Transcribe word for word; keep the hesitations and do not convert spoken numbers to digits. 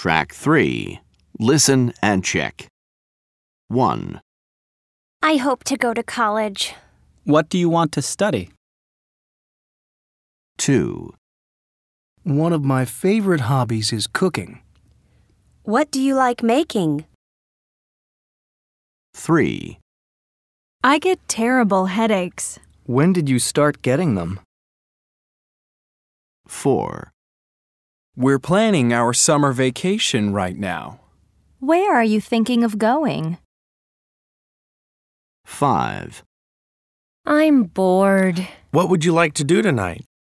Track three. Listen and check. one. I hope to go to college. What do you want to study? two. One of my favorite hobbies is cooking. What do you like making? three. I get terrible headaches. When did you start getting them? four. We're planning our summer vacation right now. Where are you thinking of going? five. I'm bored. What would you like to do tonight?